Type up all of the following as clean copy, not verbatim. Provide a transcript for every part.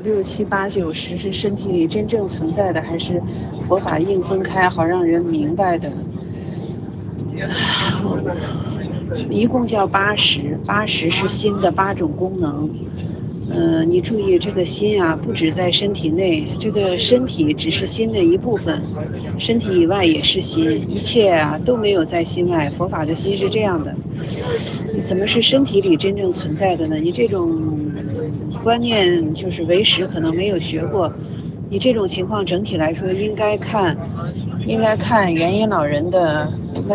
6、7、8、9、10是身体里真正存在的，还是佛法硬分开好让人明白的？一共叫80是心的8种功能。你注意这个心啊，不止在身体内，这个身体只是心的一部分，身体以外也是心，一切啊都没有在心外。佛法的心是这样的，你怎么是身体里真正存在的呢？你这种观念就是唯识可能没有学过，你这种情况整体来说应该看元音老人的，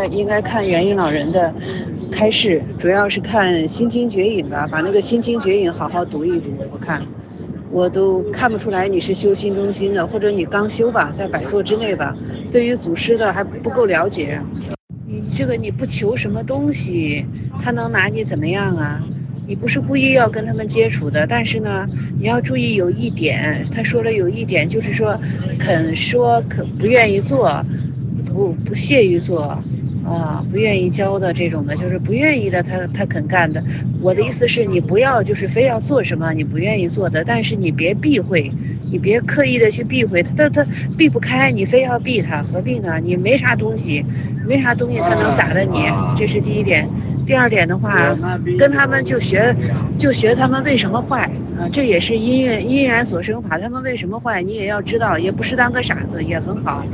开示，主要是看心经绝引吧，把那个心经绝引好好读一读。我都看不出来你是修心中心的，或者你刚修吧，在百座之内吧，对于祖师的还不够了解。你不求什么东西，他能拿你怎么样啊？你不是故意要跟他们接触的，但是呢，你要注意有一点，他说了有一点，就是说肯说不愿意做，不屑于做。不愿意教的这种的，就是不愿意的，他肯干的。我的意思是你不要就是非要做什么你不愿意做的，但是你别避讳，你别刻意的去避讳他避不开，你非要避他，何必呢？你没啥东西他能打得你，这是第一点。第二点的话，跟他们就学他们为什么坏啊，这也是因缘所生法，他们为什么坏你也要知道，也不是当个傻子，也很好。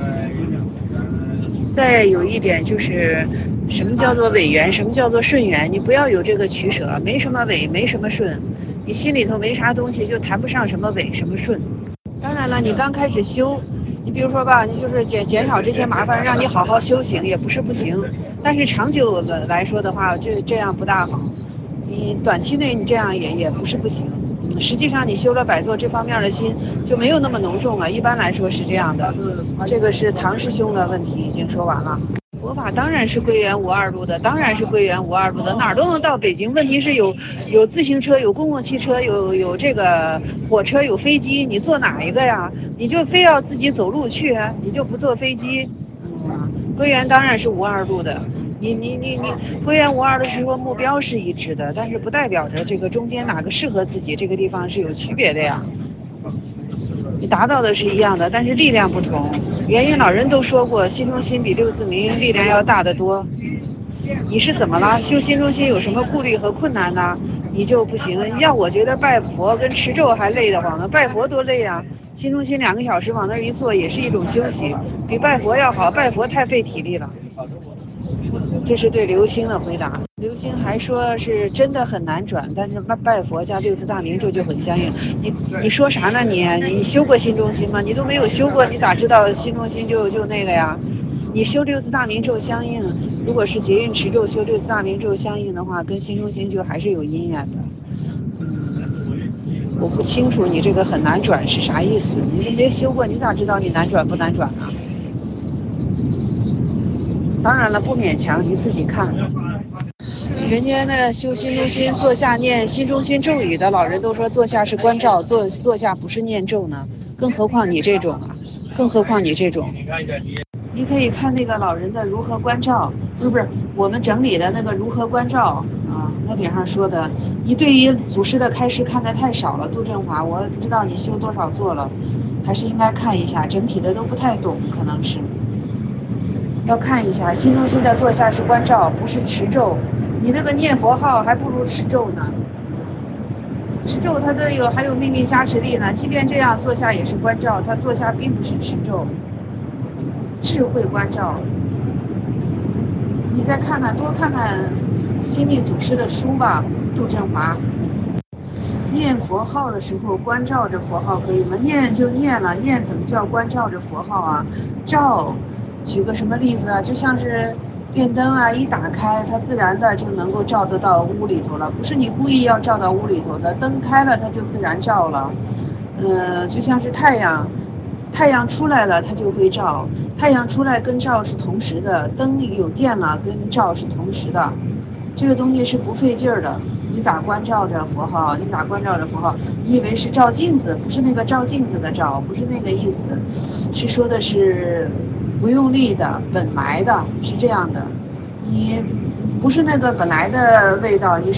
再有一点就是什么叫做伪缘，什么叫做顺缘，你不要有这个取舍，没什么伪没什么顺，你心里头没啥东西就谈不上什么伪什么顺。当然了，你刚开始修，你比如说吧，你就是减少这些麻烦，让你好好修行也不是不行，但是长久的来说的话，这样不大好。你短期内你这样也不是不行，实际上你修了百座这方面的心就没有那么浓重了，一般来说是这样的。这个是唐师兄的问题已经说完了。佛法当然是归元无二路的，哪儿都能到北京，问题是有自行车，有公共汽车，有这个火车，有飞机，你坐哪一个呀？你就非要自己走路去，你就不坐飞机。归元当然是无二路的，你归元无二的时候目标是一致的，但是不代表着这个中间哪个适合自己，这个地方是有区别的呀。你达到的是一样的，但是力量不同。元音老人都说过，心中心比六字明力量要大得多。你是怎么了？修心中心有什么顾虑和困难呢？你就不行。要我觉得拜佛跟持咒还累得慌呢，拜佛多累啊！心中心2个小时往那儿一坐也是一种休息，比拜佛要好，拜佛太费体力了。这是对刘星的回答。刘星还说是真的很难转，但是拜佛加六字大明咒就很相应。你说啥呢你修过心中心吗？你都没有修过，你咋知道心中心就那个呀？你修六字大明咒相应，如果是结印持咒修六字大明咒相应的话，跟心中心就还是有因缘的。我不清楚你这个很难转是啥意思，你都没修过，你咋知道你难转不难转呢？当然了，不勉强，你自己看。人家那修心中心坐下念心中心咒语的老人都说坐下是关照，坐下不是念咒呢，更何况你这种。你可以看那个老人的如何关照，不是我们整理的那个如何关照啊，那顶上说的，你对于祖师的开示看得太少了，杜振华，我不知道你修多少座了，还是应该看一下，整体的都不太懂，可能是要看一下。心中心的坐下是关照，不是持咒，你那个念佛号还不如持咒呢，持咒它还有秘密加持力呢，即便这样坐下也是关照，它坐下并不是持咒，智慧关照。你再看看，多看看心力祖师的书吧，杜振华。念佛号的时候关照着佛号可以吗？念就念了，念怎么叫关照着佛号啊？照，举个什么例子啊？就像是电灯啊，一打开它自然的就能够照得到屋里头了，不是你故意要照到屋里头的，灯开了它就自然照了。就像是太阳出来了它就会照，太阳出来跟照是同时的，灯有电了跟照是同时的，这个东西是不费劲儿的。你咋关照着佛号？你以为是照镜子，不是那个照镜子的照，不是那个意思，是说的是不用力的本来的，是这样的。你不是那个本来的味道，你是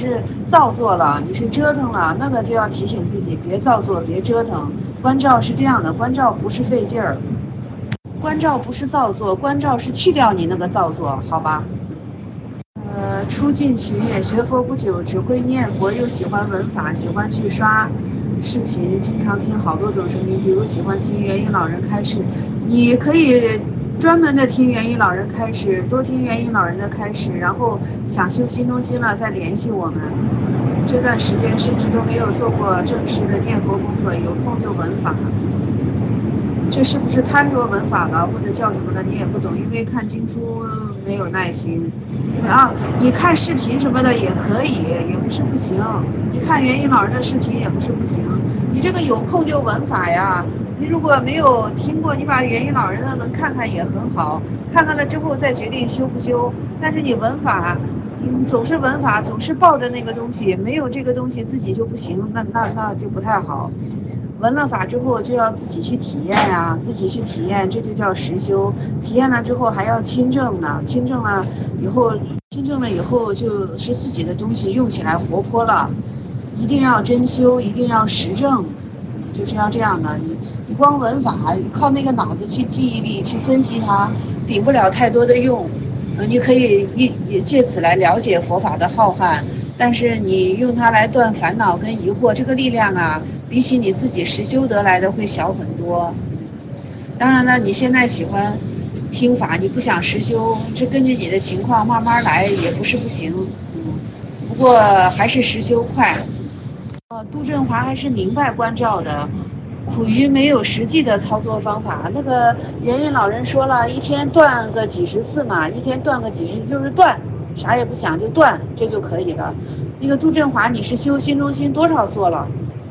造作了，你是折腾了，那个就要提醒自己别造作，别折腾。关照是这样的，关照不是费劲儿，关照不是造作，关照是去掉你那个造作，好吧？初进取也，学佛不久，只会念佛，又喜欢闻法，喜欢去刷视频，经常听好多种声音，比如喜欢听元音老人开示，你可以专门的听元音老人开示，多听元音老人的开示，然后想修心中心了再联系我们。这段时间甚至都没有做过正式的念佛工作，有空就闻法。这是不是贪着闻法了，或者叫什么的，你也不懂，因为看经书没有耐心。你看视频什么的也可以，也不是不行。你看元音老人的视频也不是不行。你这个有空就闻法呀。你如果没有听过，你把元音老人的能看看也很好，看看了之后再决定修不修。但是你闻法，总是闻法，总是抱着那个东西，没有这个东西自己就不行，那就不太好。闻了法之后就要自己去体验呀，自己去体验，这就叫实修。体验了之后还要亲证呢，亲证了以后就是自己的东西用起来活泼了。一定要真修，一定要实证，就是要这样的。你光闻法，靠那个脑子去记忆力去分析它，比不了太多的用。你可以也借此来了解佛法的浩瀚，但是你用它来断烦恼跟疑惑，这个力量啊，比起你自己实修得来的会小很多。当然了，你现在喜欢听法，你不想实修，这根据你的情况慢慢来也不是不行。不过还是实修快。杜振华还是明白关照的，苦于没有实际的操作方法。那个元音老人说了，一天断个几十次嘛，一天断个几十次就是断，啥也不想就断，这就可以了。那个杜振华，你是修心中心多少座了？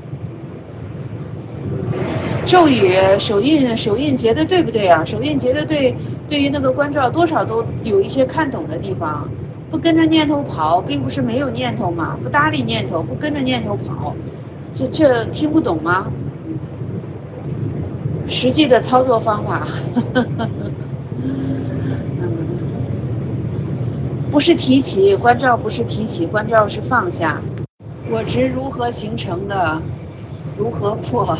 咒语手印结的对不对啊？手印结的对于那个关照多少都有一些看懂的地方。不跟着念头跑，并不是没有念头嘛，不搭理念头，不跟着念头跑，这听不懂吗？实际的操作方法不是提起关照，不是提起关照，是放下。我执如何形成的，如何破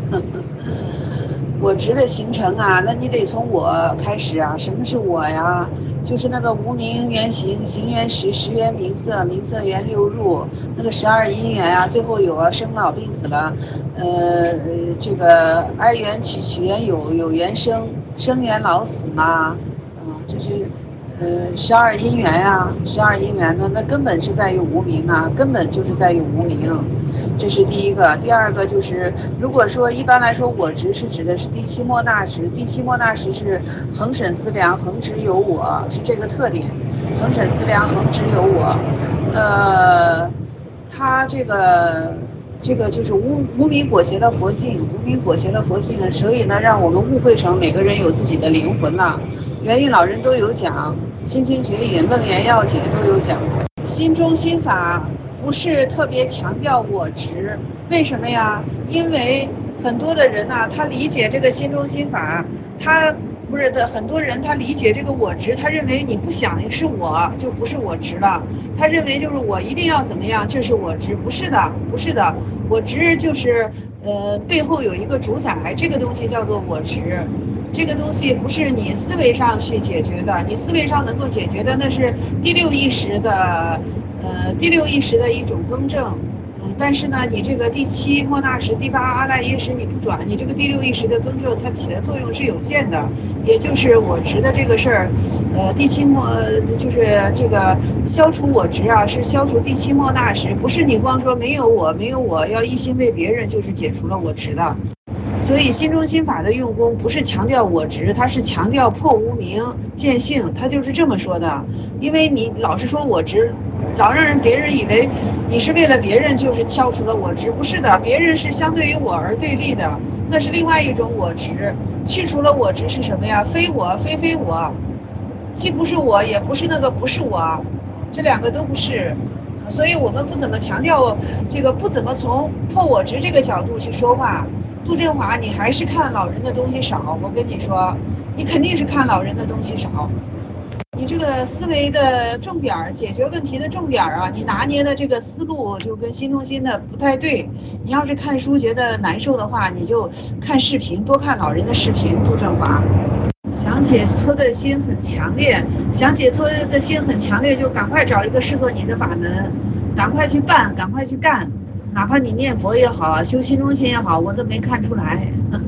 我执的形成啊，那你得从我开始啊。什么是我呀？就是那个无名缘行，行缘识，识缘名色，名色缘六入，那个12因缘啊，最后有啊生老病死了，这个哀缘起缘有缘生，生缘老死嘛，这是12因缘啊，12因缘呢，那根本是在于无明啊，根本就是在于无明。这是第一个。第二个就是，如果说一般来说我执是指的是第七莫那识，第七莫那识是恒审思量，恒执有我，是这个特点。恒审思量，恒执有我。它这个就是无明裹挟了佛性，无明裹挟了佛性，所以呢，让我们误会成每个人有自己的灵魂了。元音老人都有讲，心经学引、楞严要解都有讲。心中心法不是特别强调我执，为什么呀？因为很多的人啊，他理解这个心中心法，他不是的，很多人他理解这个我执，他认为你不想是我就不是我执了，他认为就是我一定要怎么样，这是我执，不是的，不是的，我执就是背后有一个主宰，这个东西叫做我执。这个东西不是你思维上去解决的，你思维上能够解决的那是第六意识的一种更正。但是呢，你这个第七莫那识、第八阿赖耶识你不转，你这个第六意识的更正它起的作用是有限的，也就是我执的这个事儿，第七莫就是这个消除我执啊，是消除第七莫那识，不是你光说没有我要一心为别人就是解除了我执的。所以心中心法的用功不是强调我执，它是强调破无明见性，它就是这么说的。因为你老是说我执，老让别人以为你是为了别人就是消除了我执，不是的，别人是相对于我而对立的，那是另外一种我执。去除了我执是什么呀？非我非我，既不是我也不是那个不是我，这两个都不是。所以我们不怎么强调这个，不怎么从破我执这个角度去说话。杜振华，你还是看老人的东西少，我跟你说，你肯定是看老人的东西少。 你这个思维的重点儿，解决问题的重点儿啊，你拿捏的这个思路就跟新中心的不太对。你要是看书觉得难受的话，你就看视频，多看老人的视频，杜振华。想解脱的心很强烈，想解脱的心很强烈，就赶快找一个适合你的法门，赶快去办，赶快去干。哪怕你念佛也好，修心中心也好，我都没看出来。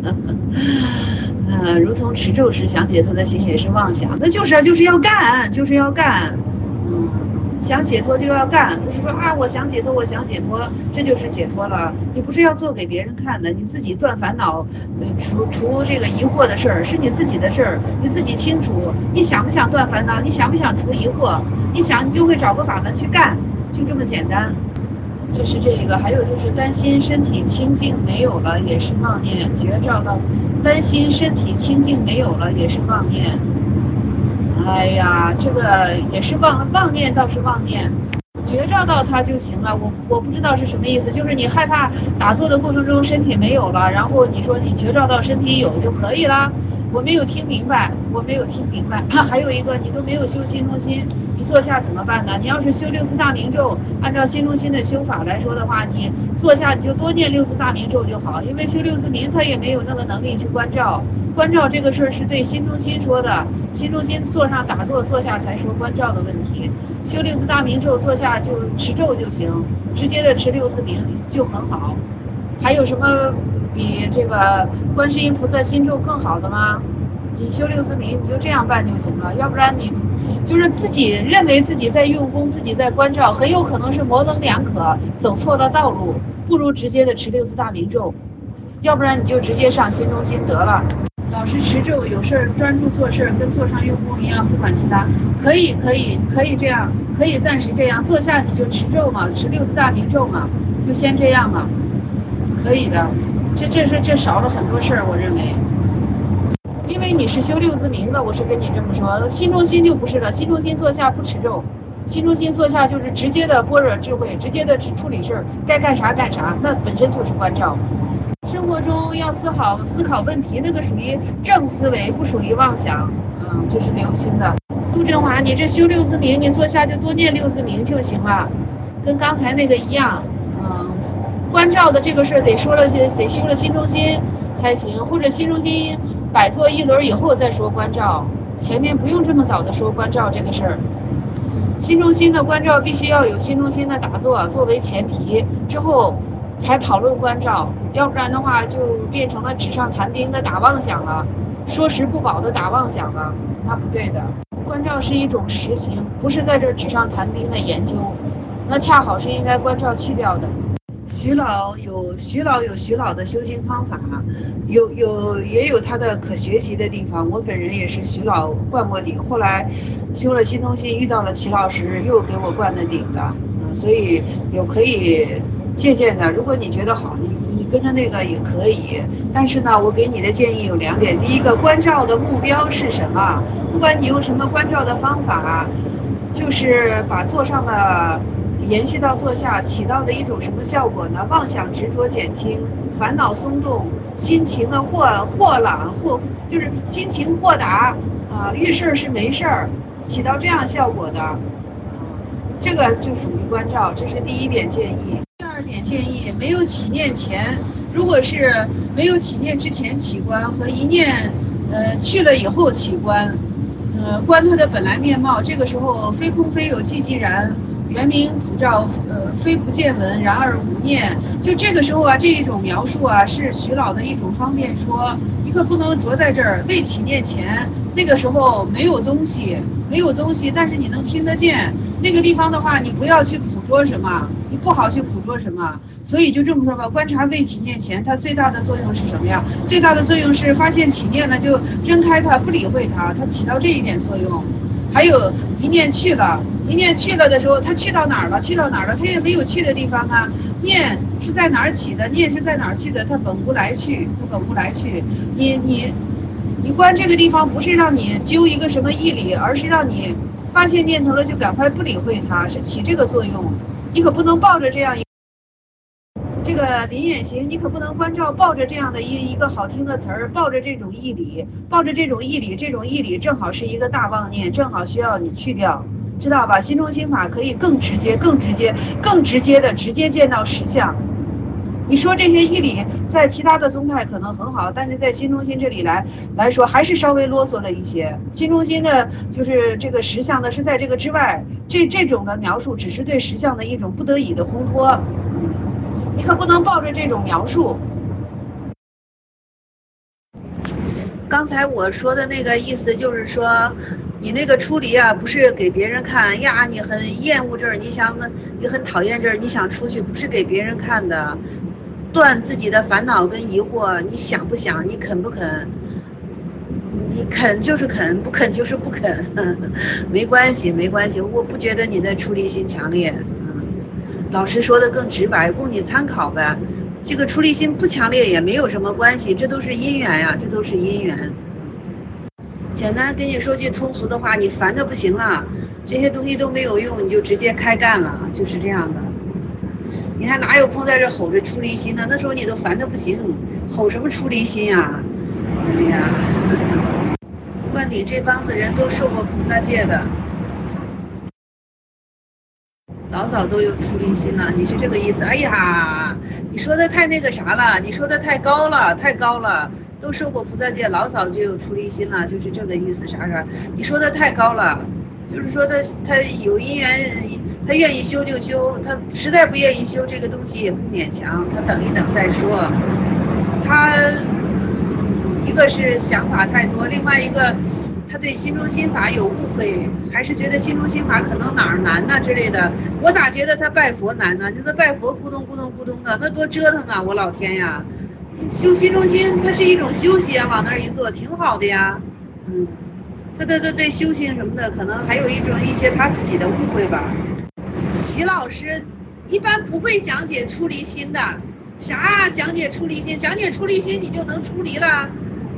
如同持咒时想解脱的心也是妄想，那就是要干，就是要干。想解脱就要干，不是说啊我想解脱，我想解脱，这就是解脱了。你不是要做给别人看的，你自己断烦恼，除这个疑惑的事儿是你自己的事儿，你自己清楚。你想不想断烦恼？你想不想除疑惑？你想，你就会找个法门去干，就这么简单。就是这个，还有就是担心身体清净没有了也是妄念，觉照到担心身体清净没有了也是妄念。哎呀，这个也是妄念，倒是妄念，觉照到它就行了。我不知道是什么意思，就是你害怕打坐的过程中身体没有了，然后你说你觉照到身体有就可以了。我没有听明白。还有一个，你都没有修心中心，你坐下怎么办呢？你要是修六字大明咒，按照心中心的修法来说的话，你坐下你就多念六字大明咒就好，因为修六字明他也没有那个能力去关照这个事儿是对心中心说的。心中心坐上打坐，坐下才说关照的问题。修六字大明咒，坐下就持咒就行，直接的持六字明就很好。还有什么比这个观世音菩萨心咒更好的吗？你修六字明，你就这样办就行了。要不然你就是自己认为自己在用功，自己在关照，很有可能是模棱两可，走错了道路，不如直接的持六字大明咒。要不然你就直接上心中心得了。老是持咒，有事儿专注做事，跟座上用功一样，不管其他。可以这样，可以暂时这样。坐下你就持咒嘛，持六字大明咒嘛，就先这样嘛，可以的。这少了很多事儿，我认为。因为你是修六字明的，我是跟你这么说。心中心就不是了，心中心坐下不持咒，心中心坐下就是直接的般若智慧，直接的处理事儿，该干啥干啥，那本身就是关照。生活中要思考问题，那个属于正思维，不属于妄想，这是留心的。杜振华，你这修六字明，你坐下就多念六字明就行了，跟刚才那个一样。关照的这个事儿得修了心中心才行，或者心中心摆脱一轮以后再说关照，前面不用这么早的说关照这个事儿。心中心的关照必须要有心中心的打坐作为前提，之后才讨论关照，要不然的话就变成了纸上谈兵的打妄想了，说时不保的打妄想了，那不对的。关照是一种实行，不是在这纸上谈兵的研究，那恰好是应该关照去掉的。徐老有徐老的修行方法，也有他的可学习的地方。我本人也是徐老灌过顶，后来修了新中心，遇到了齐老师，又给我灌的顶的，所以有可以借鉴的。如果你觉得好，你跟着那个也可以。但是呢，我给你的建议有2点：第一个，关照的目标是什么？不管你用什么关照的方法，就是把座上的延续到座下，起到的一种什么效果呢？妄想执着减轻，烦恼松动，心情的豁朗就是心情豁达遇事是没事儿，起到这样效果的，这个就属于关照，这是第1点建议。第2点建议，没有起念前，如果是没有起念之前起观和一念去了以后起观，观它的本来面貌，这个时候非空非有寂寂然。原名普照，非不见闻，然而无念。就这个时候啊，这一种描述啊，是徐老的一种方便说，你可不能着在这儿。未起念前，那个时候没有东西，但是你能听得见。那个地方的话，你不要去捕捉什么，你不好去捕捉什么。所以就这么说吧，观察未起念前，它最大的作用是什么呀？最大的作用是发现起念了就扔开它，不理会它，它起到这一点作用。还有一念去了的时候，他去到哪儿了？他也没有去的地方啊。念是在哪儿起的？念是在哪儿去的？他本无来去。你观这个地方不是让你揪一个什么义理，而是让你发现念头了就赶快不理会它，是起这个作用。你可不能抱着这样一个。 这个临演行，你可不能关照抱着这样的一个好听的词儿，抱着这种义理，这种义理正好是一个大妄念，正好需要你去掉，知道吧？心中心法可以更直接的直接见到实相。你说这些义理在其他的宗派可能很好，但是在心中心这里来说还是稍微啰嗦了一些。心中心的就是这个实相的是在这个之外，这种的描述只是对实相的一种不得已的烘托，你可不能抱着这种描述。刚才我说的那个意思就是说，你那个出离啊，不是给别人看呀，你很厌恶这儿，你很讨厌这儿，你想出去，不是给别人看的。断自己的烦恼跟疑惑，你想不想？你肯不肯？你肯就是肯，不肯就是不肯，没关系，我不觉得你的出离心强烈。老师说的更直白，供你参考呗。这个出离心不强烈也没有什么关系，这都是因缘呀，这都是因缘。简单跟你说句通俗的话，你烦的不行了，这些东西都没有用，你就直接开干了，就是这样的。你还哪有空在这吼着出离心呢？那时候你都烦得不行，吼什么出离心呀？哎呀，观里这帮子人都受过菩萨戒的，老早都有出离心了。你是这个意思？哎呀，你说的太那个啥了，你说的太高了，都受过菩萨戒，老早就有出离心了，就是这个意思。啥？你说的太高了，就是说他有因缘。他愿意修就修，他实在不愿意修这个东西也不勉强，他等一等再说。他一个是想法太多，另外一个他对心中心法有误会，还是觉得心中心法可能哪儿难呐之类的。我咋觉得他拜佛难呢？就是拜佛咕咚的，那多折腾啊！我老天呀，修心中心它是一种休息啊，往那儿一坐挺好的呀。他对修行什么的，可能还有一些他自己的误会吧。徐老师一般不会讲解出离心的，啥讲解出离心？讲解出离心你就能出离了。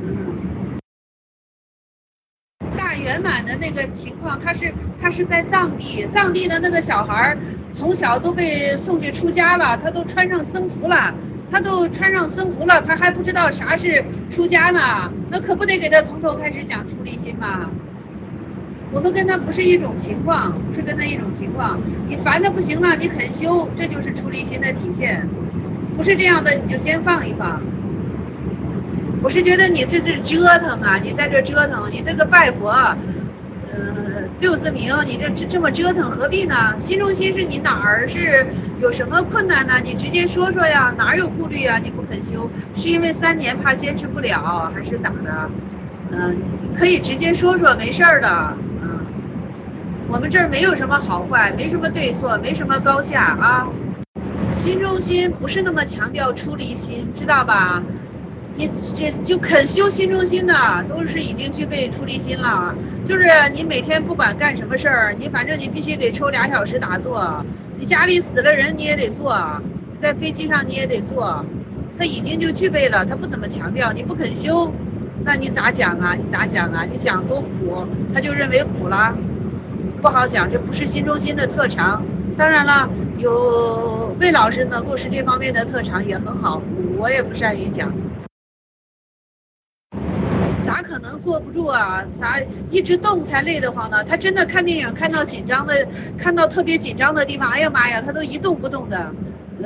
大圆满的那个情况，他是在藏地的那个小孩从小都被送去出家了，他都穿上僧服了，他还不知道啥是出家呢，那可不得给他从头开始讲出离心吗？我们跟他不是一种情况，你烦的不行了，你肯修，这就是出离心的体现。不是这样的，你就先放一放。我是觉得你这是折腾啊，你在这折腾，你这个拜佛六字明，你这么折腾何必呢？心中心是你哪儿是有什么困难呢？你直接说说呀，哪有顾虑啊？你不肯修，是因为3年怕坚持不了，还是咋的？可以直接说说，没事儿的。我们这儿没有什么好坏，没什么对错，没什么高下啊。心中心不是那么强调出离心，知道吧？你这就肯修心中心的，都是已经具备出离心了。就是你每天不管干什么事儿，反正你必须得抽2小时打坐。你家里死了人你也得做，在飞机上你也得做，他已经就具备了，他不怎么强调。你不肯修，那你咋讲啊？你讲多苦，他就认为苦了。不好讲，这不是心中心的特长。当然了，有魏老师能够是这方面的特长也很好，我也不善于讲。咋可能坐不住啊？咋一直动才累得慌呢？他真的看电影看到特别紧张的地方，哎呀妈呀，他都一动不动的，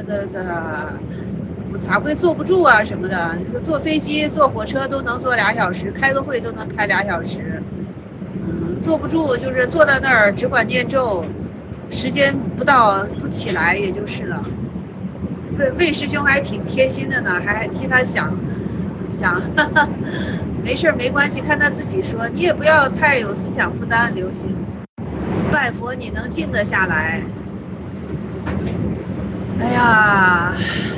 咋会坐不住啊什么的？坐飞机坐火车都能坐2小时，开个会都能开2小时。坐不住，就是坐在那儿只管念咒，时间不到不起来也就是了。魏师兄还挺贴心的呢，还替他想，没事没关系，看他自己说，你也不要太有思想负担，刘星。拜佛你能静得下来。哎呀，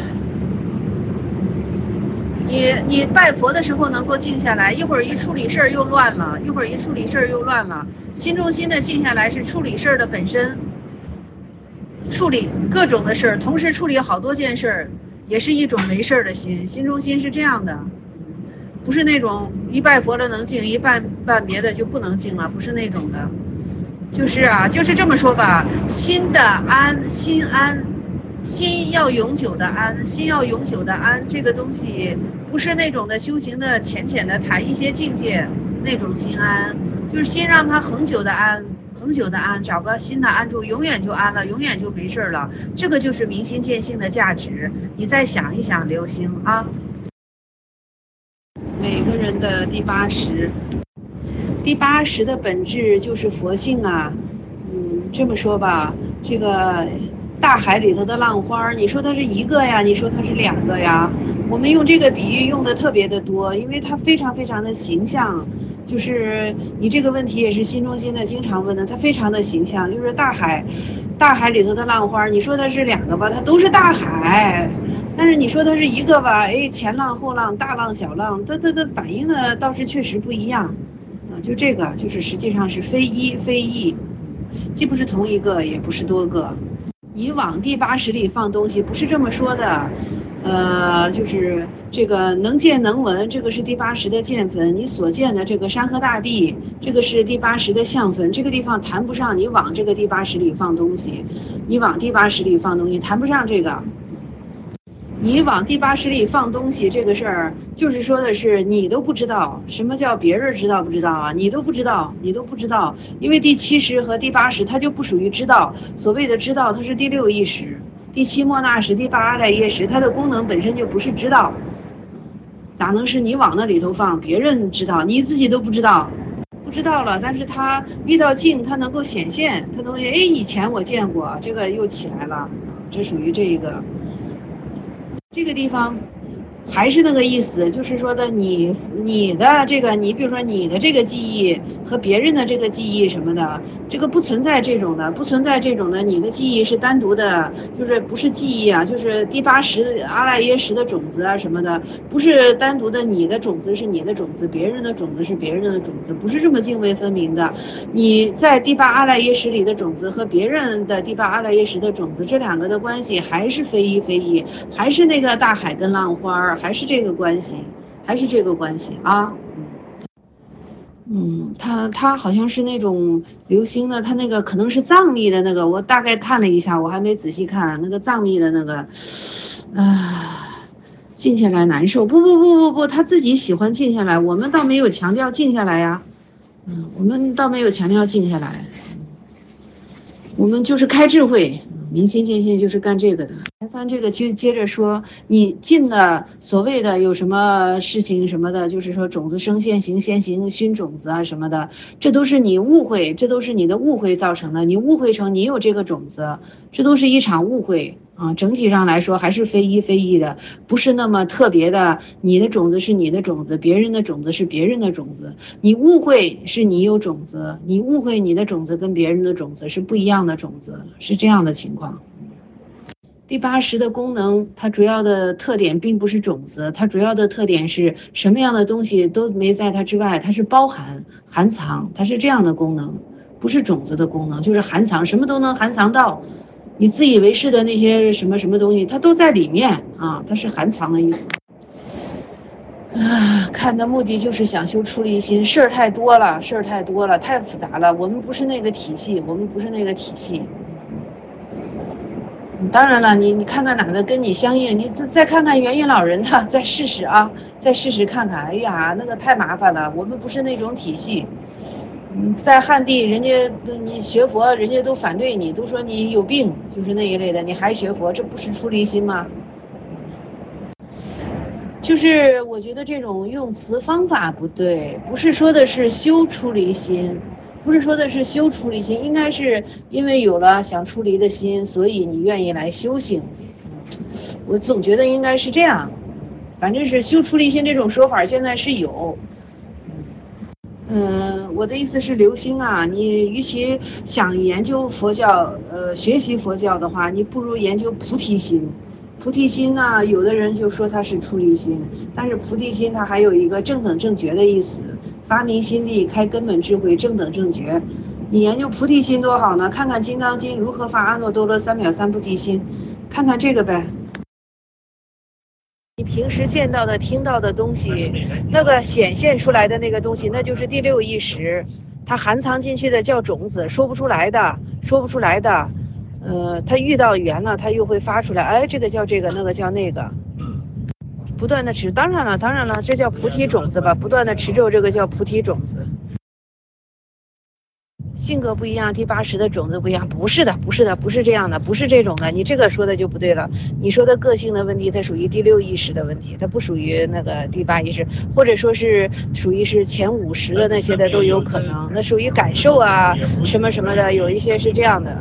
你拜佛的时候能够静下来，一会儿一处理事儿又乱了，心中心的静下来是处理事儿的本身，处理各种的事儿，同时处理好多件事儿，也是一种没事儿的心。心中心是这样的，不是那种一拜佛了能静，一办别的就不能静了，不是那种的。就是这么说吧，心安心要永久的安，心要永久的安，这个东西不是那种的修行的浅浅的谈一些境界那种心安，就是心让它恒久的安，恒久的安，找个心的安住，永远就安了，永远就没事了。这个就是明心见性的价值。你再想一想，流星啊，每个人的第80，第80的本质就是佛性啊。这么说吧，这个大海里头的浪花，你说它是一个呀，你说它是2个呀？我们用这个比喻用的特别的多，因为它非常非常的形象。就是你这个问题也是心中心的经常问的，它非常的形象。就是大海里头的浪花，你说它是2个吧，它都是大海。但是你说它是一个吧，前浪后浪，大浪小浪，它反应的倒是确实不一样。就这个就是实际上是非一非异。既不是同一个，也不是多个。你往第80里放东西，不是这么说的。就是这个能见能闻，这个是第80的见分。你所见的这个山河大地，这个是第80的相分。这个地方谈不上你往这个第80里放东西，你往第80里放东西谈不上这个。你往第80里放东西这个事儿，就是说的是你都不知道什么叫别人知道不知道啊？你都不知道，因为第70和第80它就不属于知道。所谓的知道，它是第6意识、第7莫那识、第8阿赖耶识，它的功能本身就不是知道，哪能是你往那里头放别人知道，你自己都不知道了。但是它遇到境，它能够显现，它东西以前我见过，这个又起来了，这属于这个地方还是那个意思，就是说的你的这个，你比如说你的这个记忆和别人的这个记忆什么的，这个不存在这种的，你的记忆是单独的，就是不是记忆啊，就是第80阿赖耶识的种子啊什么的，不是单独的，你的种子是你的种子，别人的种子是别人的种子，不是这么泾渭分明的。你在第8阿赖耶识里的种子和别人的第8阿赖耶识的种子，这2个的关系还是非一非异，还是那个大海跟浪花，还是这个关系啊。他好像是那种流星的，他那个可能是藏历的那个，我大概看了一下，我还没仔细看那个藏历的那个，静下来难受。不，他自己喜欢静下来，我们倒没有强调静下来呀，我们倒没有强调静下来，我们就是开智慧。明心见性就是干这个的。咱这个就接着说，你进了所谓的有什么事情什么的，就是说种子生现行，现行熏种子啊什么的，这都是你误会，这都是你的误会造成的。你误会成你有这个种子，这都是一场误会啊。整体上来说还是非一非异的，不是那么特别的。你的种子是你的种子，别人的种子是别人的种子。你误会是你有种子，你误会你的种子跟别人的种子是不一样的种子，是这样的情况。第80的功能，它主要的特点并不是种子，它主要的特点是什么样的东西都没在它之外，它是包含含藏，它是这样的功能，不是种子的功能，就是含藏，什么都能含藏到。你自以为是的那些什么什么东西，它都在里面啊，它是含藏的意思。看的目的就是想修出离心，事儿太多了，太复杂了。我们不是那个体系。当然了，你看看哪个跟你相应，你再看看元音老人的，再试试看看。哎呀，那个太麻烦了，我们不是那种体系。在汉地，人家你学佛，人家都反对你，都说你有病，就是那一类的，你还学佛，这不是出离心吗？就是我觉得这种用词方法不对，不是说的是修出离心，应该是因为有了想出离的心，所以你愿意来修行。我总觉得应该是这样，反正是修出离心这种说法现在是有。我的意思是流星啊，你与其想研究佛教，学习佛教的话，你不如研究菩提心。菩提心呢，有的人就说它是出离心，但是菩提心它还有一个正等正觉的意思，发明心地，开根本智慧，正等正觉。你研究菩提心多好呢，看看《金刚经》如何发阿耨多罗三藐三菩提心，看看这个呗。你平时见到的、听到的东西，那个显现出来的那个东西，那就是第6意识，它含藏进去的叫种子，说不出来的。 他遇到缘了，他又会发出来，哎，这个叫这个，那个叫那个，不断的持。当然了，这叫菩提种子吧，不断的持咒，这个叫菩提种子。性格不一样，第80的种子不一样，不是这样的，不是这种的，你这个说的就不对了。你说的个性的问题，它属于第6意识的问题，它不属于那个第8意识，或者说是属于是前50的那些的都有可能，那属于感受啊什么什么的，有一些是这样的。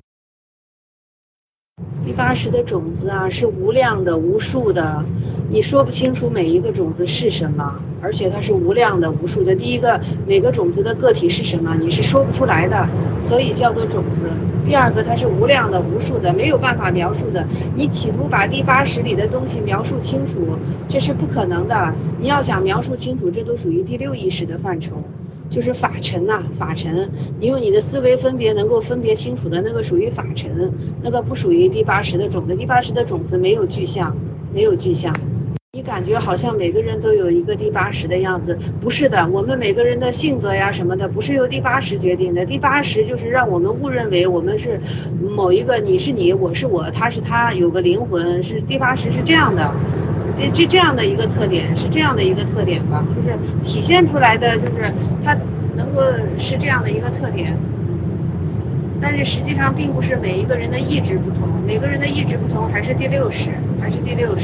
第80的种子啊，是无量的、无数的，你说不清楚每一个种子是什么，而且它是无量的、无数的。第一个，每个种子的个体是什么，你是说不出来的，所以叫做种子。第二个，它是无量的、无数的，没有办法描述的。你企图把第80里的东西描述清楚，这是不可能的。你要想描述清楚，这都属于第6意识的范畴。就是法尘呐，法尘，你用你的思维分别能够分别清楚的那个属于法尘，那个不属于第80的种子。第80的种子没有具象，没有具象。你感觉好像每个人都有一个第80的样子，不是的，我们每个人的性格呀什么的，不是由第80决定的。第80就是让我们误认为我们是某一个，你是你，我是我，他是他，有个灵魂，是第80是这样的。这样的一个特点，是这样的一个特点吧，就是体现出来的，就是它能够是这样的一个特点。但是实际上并不是每一个人的意志不同，每个人的意志不同还是第60，还是第60。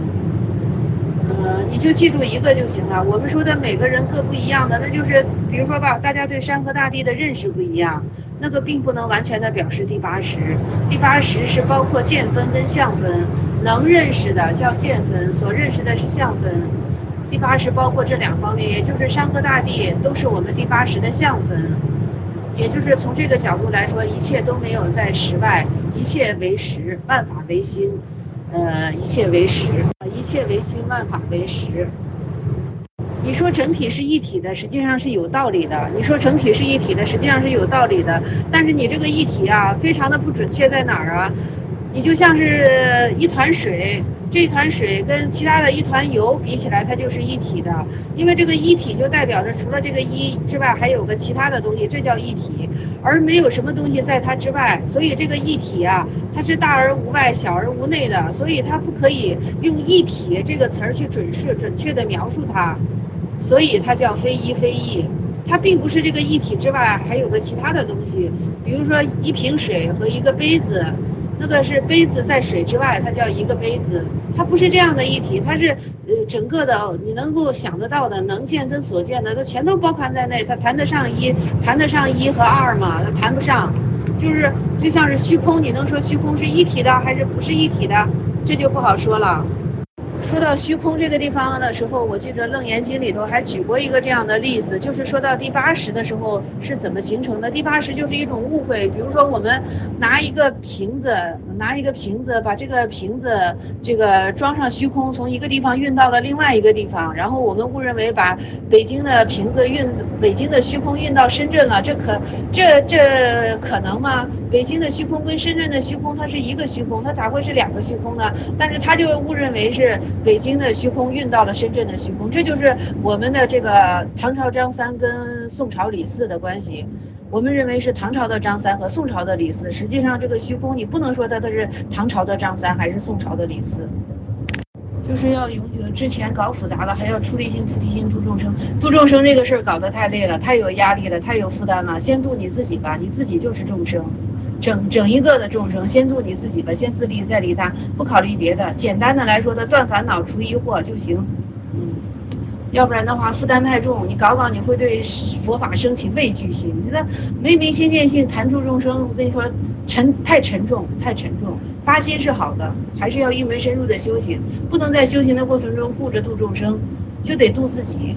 你就记住一个就行了。我们说的每个人各不一样的，那就是比如说吧，大家对山河大地的认识不一样，那个并不能完全的表示第80。第80是包括见分跟相分。能认识的叫见分，所认识的是相分。第80包括这2方面，也就是山河大地都是我们第80的相分。也就是从这个角度来说，一切都没有在实外，一切为实，万法为心。一切为实，一切为心，万法为实。你说整体是一体的，实际上是有道理的。你说整体是一体的，实际上是有道理的。但是你这个一体啊，非常的不准确在哪儿啊？你就像是一团水，这一团水跟其他的一团油比起来，它就是一体的。因为这个一体就代表着除了这个一之外，还有个其他的东西，这叫一体，而没有什么东西在它之外。所以这个一体啊，它是大而无外，小而无内的，所以它不可以用一体这个词儿去准确的描述它，所以它叫非一非异。它并不是这个一体之外还有个其他的东西，比如说一瓶水和一个杯子。那个是杯子在水之外，它叫一个杯子，它不是这样的一体，它是整个的你能够想得到的能见跟所见的，它全都包含在内。它谈得上一和2吗？它谈不上，就是就像是虚空，你能说虚空是一体的还是不是一体的？这就不好说了。说到虚空这个地方的时候，我记得《楞严经》里头还举过一个这样的例子，就是说到第80的时候是怎么形成的。第80就是一种误会，比如说我们拿一个瓶子，把这个瓶子这个装上虚空，从一个地方运到了另外一个地方，然后我们误认为把北京的瓶子北京的虚空运到深圳了，这可能吗？北京的虚空跟深圳的虚空它是一个虚空，它咋会是2个虚空呢？但是他就误认为是北京的虚空运到了深圳的虚空，这就是我们的这个唐朝张三跟宋朝李四的关系。我们认为是唐朝的张三和宋朝的李四，实际上这个虚空你不能说它是唐朝的张三还是宋朝的李四。就是要永久，之前搞复杂了，还要出离心、菩提心、度众生。度众生这个事儿搞得太累了，太有压力了，太有负担了。先度你自己吧，你自己就是众生，整一个的众生，先度你自己吧，先自利再利他，不考虑别的。简单的来说，断烦恼、除疑惑就行。要不然的话负担太重，你搞你会对佛法升起畏惧心。你这没明心见性谈度众生，我跟你说太沉重。发心是好的，还是要一门深入的修行，不能在修行的过程中顾着度众生，就得度自己。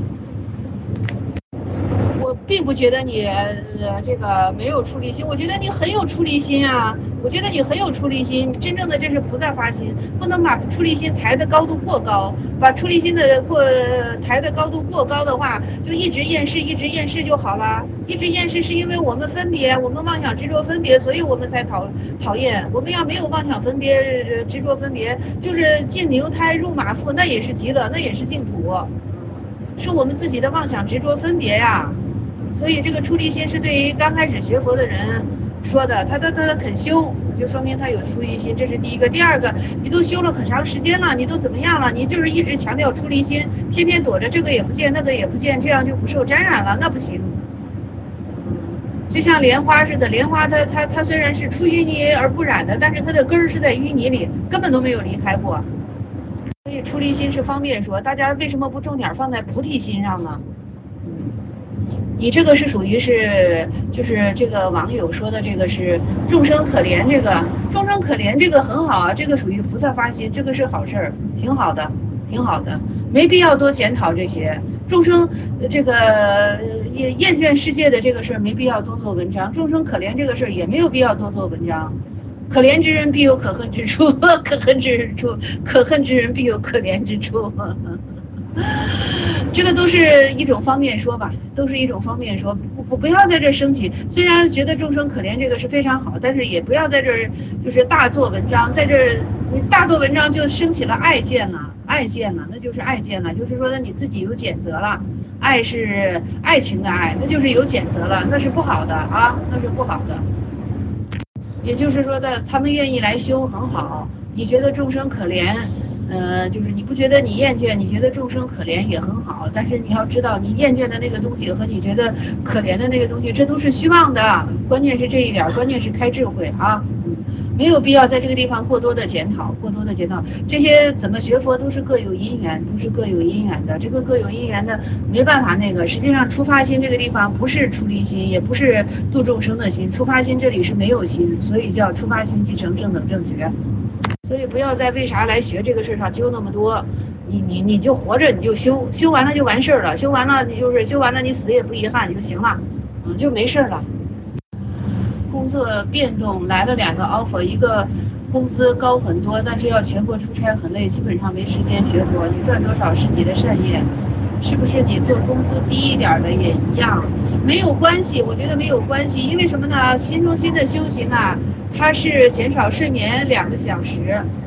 我并不觉得你这个没有出离心，我觉得你很有出离心啊。真正的这是菩萨发心，不能把出离心抬的高度过高，把出离心的抬的高度过高的话，就一直厌世就好了。一直厌世是因为我们分别，我们妄想执着分别，所以我们才讨厌。我们要没有妄想分别执着分别，就是进牛胎入马腹，那也是极乐，那也是净土，是我们自己的妄想执着分别呀。所以这个出离心是对于刚开始学佛的人说的，他肯修， 就说明他有出离心，这是第一个。第二个，你都修了很长时间了，你都怎么样了？你就是一直强调出离心，天天躲着这个也不见，那个也不见，这样就不受沾染了，那不行。就像莲花似的，莲花它虽然是出淤泥而不染的，但是它的根儿是在淤泥里，根本都没有离开过。所以出离心是方便说，大家为什么不重点放在菩提心上呢？你这个是属于是，就是这个网友说的这个是众生可怜，这个众生可怜这个很好啊，这个属于菩萨发心，这个是好事儿，挺好的，挺好的，没必要多检讨这些众生这个也厌倦世界的这个事儿，没必要多做文章。众生可怜这个事儿也没有必要多做文章。可怜之人必有可恨之处，可恨之人必有可怜之处。这个都是一种方面说吧，都是一种方面说，不要在这升起。虽然觉得众生可怜这个是非常好，但是也不要在这儿就是大做文章，在这儿你大做文章就升起了爱见了，那就是爱见了，就是说你自己有谴责了。爱是爱情的爱，那就是有谴责了，那是不好的啊，那是不好的。也就是说的，他们愿意来修很好，你觉得众生可怜。就是你不觉得你厌倦，你觉得众生可怜也很好，但是你要知道，你厌倦的那个东西和你觉得可怜的那个东西，这都是虚妄的。关键是这一点，关键是开智慧啊，没有必要在这个地方过多的检讨。这些怎么学佛都是各有因缘，的。这个各有因缘的没办法那个。实际上出发心这个地方不是出离心，也不是度众生的心，出发心这里是没有心，所以叫出发心即成正等正觉。所以不要在为啥来学这个事上揪那么多，你就活着你就修完了就完事儿了，修完了你死也不遗憾就行了，就没事了。工作变动来了2个 offer， 一个工资高很多，但是要全国出差很累，基本上没时间学佛。你赚多少是你的善业，是不是你做工资低一点的也一样，没有关系，我觉得没有关系，因为什么呢？心中心的修行啊。它是减少睡眠2个小时，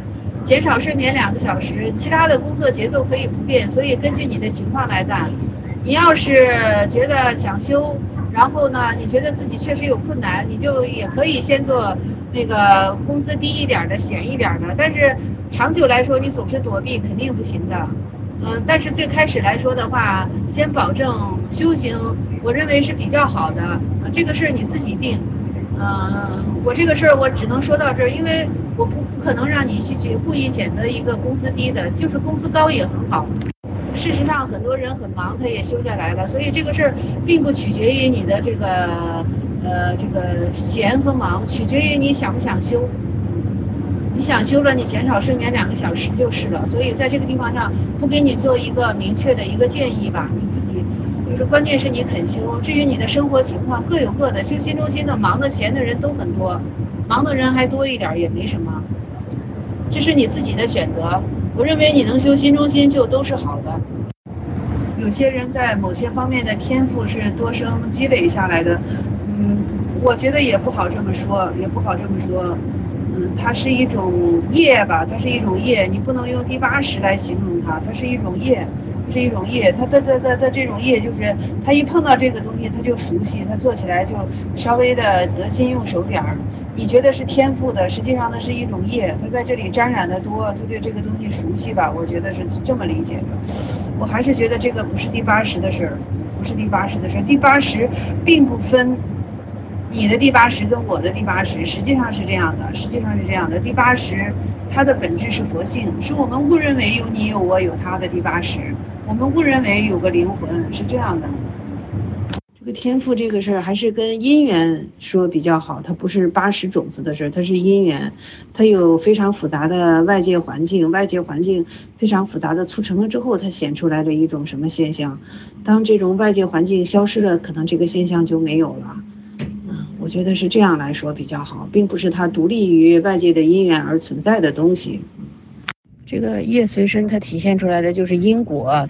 其他的工作节奏可以不变，所以根据你的情况来干。你要是觉得想修，然后呢，你觉得自己确实有困难，你就也可以先做那个工资低一点的、险一点的。但是长久来说，你总是躲避肯定不行的。但是最开始来说的话，先保证修行，我认为是比较好的。这个事你自己定。我这个事儿我只能说到这儿，因为我不可能让你去故意选择一个工资低的，就是工资高也很好。事实上很多人很忙，他也休下来了，所以这个事儿并不取决于你的这个闲和忙，取决于你想不想修。你想修了，你减少睡眠2个小时就是了。所以在这个地方上不给你做一个明确的一个建议吧，你自己。就是关键是你肯修，至于你的生活情况各有各的，修心中心的忙的闲的人都很多，忙的人还多一点也没什么，这是你自己的选择。我认为你能修心中心就都是好的。有些人在某些方面的天赋是多生积累下来的，我觉得也不好这么说，它是一种业吧，它是一种业，你不能用第80来形容它，它是一种业。它这种业就是他一碰到这个东西他就熟悉，他做起来就稍微的得心应手点儿。你觉得是天赋的，实际上那是一种业，他在这里沾染的多，就对这个东西熟悉吧，我觉得是这么理解的。我还是觉得这个不是第80的事儿，第80并不分你的第80跟我的第80，实际上是这样的。第80它的本质是佛性，是我们误认为有你有我有他的第80，我们误认为有个灵魂，是这样的。这个天赋这个事儿还是跟因缘说比较好，它不是80种子的事儿，它是因缘，它有非常复杂的外界环境非常复杂的促成了之后，它显出来的一种什么现象。当这种外界环境消失了，可能这个现象就没有了。我觉得是这样来说比较好，并不是它独立于外界的因缘而存在的东西。这个业随身它体现出来的就是因果，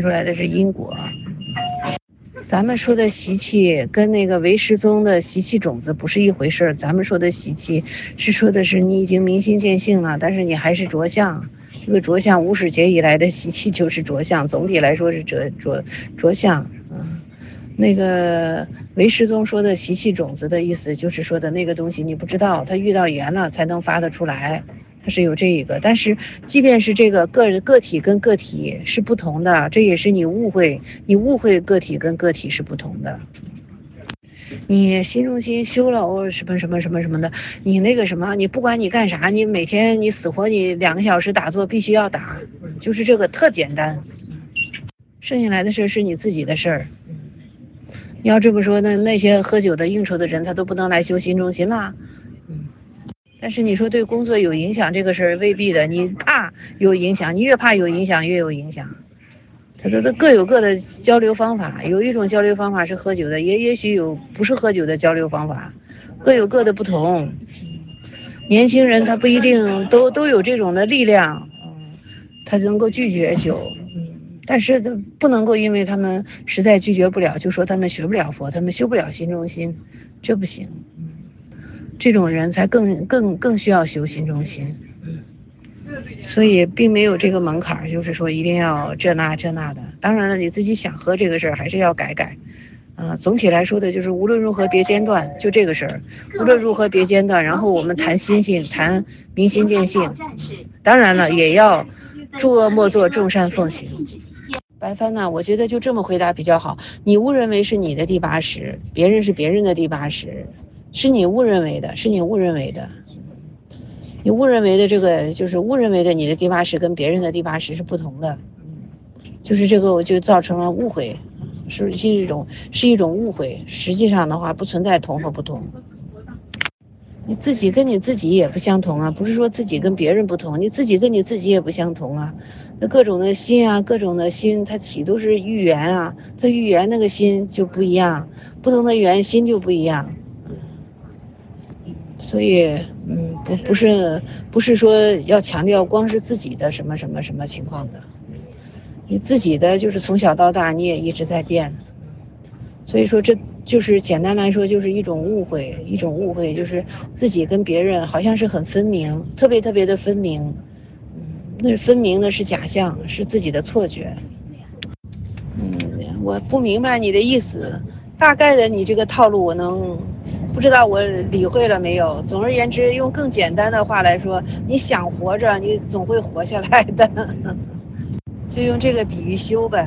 咱们说的习气跟那个唯识宗的习气种子不是一回事。咱们说的习气是说的是你已经明心见性了，但是你还是着相。这个着相无始劫以来的习气就是着相，总体来说是着相。 那个唯识宗说的习气种子的意思，就是说的那个东西你不知道，它遇到缘了才能发得出来，它是有这一个。但是即便是这个个体跟个体是不同的，这也是你误会个体跟个体是不同的。你心中心修了什么什么什么什么的，你那个什么，你不管你干啥，你每天你死活你2个小时打坐必须要打，就是这个特简单。剩下来的事是你自己的事儿。你要这么说，那些喝酒的应酬的人他都不能来修心中心啦。但是你说对工作有影响这个事儿未必的，你怕有影响，你越怕有影响越有影响。他说的各有各的交流方法，有一种交流方法是喝酒的，也许有不是喝酒的交流方法，各有各的不同。年轻人他不一定都有这种的力量，他能够拒绝酒，但是不能够因为他们实在拒绝不了，就说他们学不了佛，他们修不了心中心，这不行。这种人才更需要修心中心。所以并没有这个门槛，就是说一定要这那的。当然了，你自己想喝这个事儿还是要改。总体来说的就是无论如何别间断，就这个事儿，无论如何别间断。然后我们谈心性，谈明心见性。当然了，也要诸恶莫作，众善奉行。白帆呢，我觉得就这么回答比较好。你误认为是你的第八识，别人是别人的第八识，是你误认为的。你误认为的这个就是误认为的你的第八识跟别人的第八识是不同的，就是这个我就造成了误会，是一种误会。实际上的话不存在同和不同，你自己跟你自己也不相同啊，不是说自己跟别人不同，你自己跟你自己也不相同啊。那各种的心啊，各种的心它起都是遇缘啊，它遇缘那个心就不一样，不同的缘心就不一样。所以不是说要强调光是自己的什么什么什么情况的，你自己的就是从小到大你也一直在变。所以说这就是简单来说就是一种误会，就是自己跟别人好像是很分明，特别的分明。那分明的是假象，是自己的错觉。我不明白你的意思，大概的你这个套路我不知道我理会了没有。总而言之，用更简单的话来说，你想活着你总会活下来的。就用这个比喻修呗。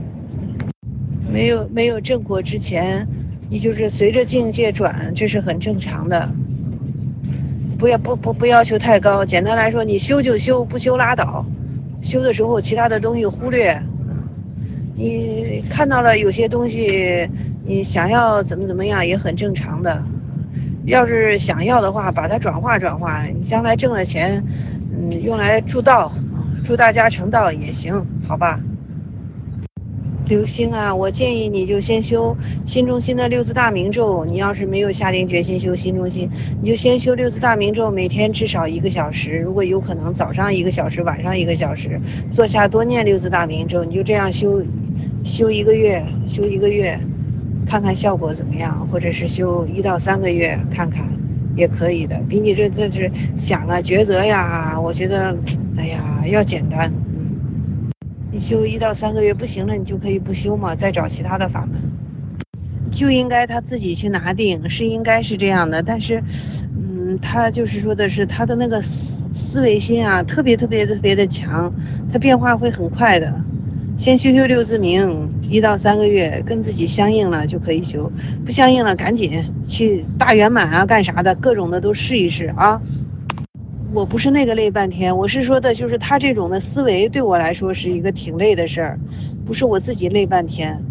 没有正果之前，你就是随着境界转，这是很正常的。不要求太高，简单来说，你修就修，不修拉倒。修的时候其他的东西忽略。你看到了有些东西你想要怎么样也很正常的，要是想要的话把它转化，你将来挣了钱用来助道，助大家成道也行，好吧。流星啊，我建议你就先修心中心的六字大明咒。你要是没有下定决心修心中心，你就先修六字大明咒，每天至少1个小时，如果有可能早上1个小时，晚上1个小时，坐下多念六字大明咒。你就这样修1个月，看看效果怎么样，或者是修1到3个月看看也可以的。比你这是想啊抉择呀，我觉得要简单。你修1到3个月不行了，你就可以不修嘛，再找其他的法门。就应该他自己去拿定，应该是这样的。但是他就是说的是他的那个思维心啊特别的强，他变化会很快的。先修六字明1到3个月，跟自己相应了就可以修，不相应了赶紧去大圆满啊干啥的，各种的都试一试啊。我不是那个累半天，我是说的就是他这种的思维对我来说是一个挺累的事儿，不是我自己累半天。